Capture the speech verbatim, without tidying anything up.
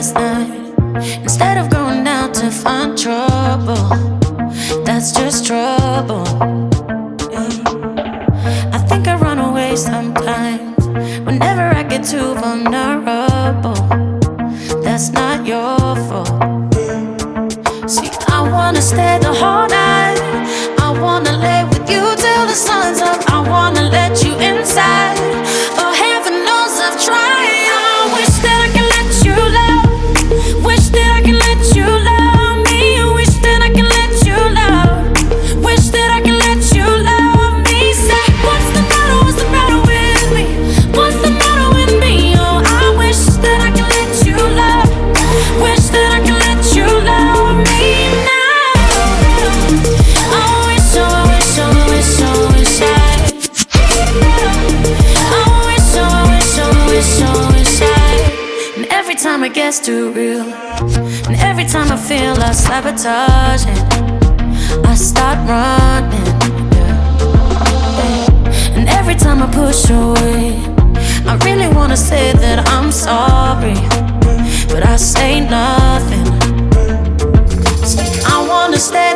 last night. Instead of going out to find trouble, that's just trouble. Yeah. I think I run away sometimes whenever I get too vulnerable. That's not your fault. See, I wanna stay the whole night. I wanna lay with you till the sun's up. I wanna let you inside. Oh, heaven knows I've tried. I wish that I can let you love. Wish that I can let you love me. Wish that I can let you love. Wish that I can let you love me. Say, what's the matter? What's the matter with me? What's the matter with me? Oh, I wish that I can let you love. Wish that I can let you love me now. I wish, oh, I wish, oh, I wish, oh, I wish I. I wish, oh, I wish, oh, I wish, oh, I wish I. And every time it gets too real, and every time I feel like sabotaging, I start running. Yeah. And every time I push away, I really wanna say that I'm sorry, but I say nothing. I wanna stay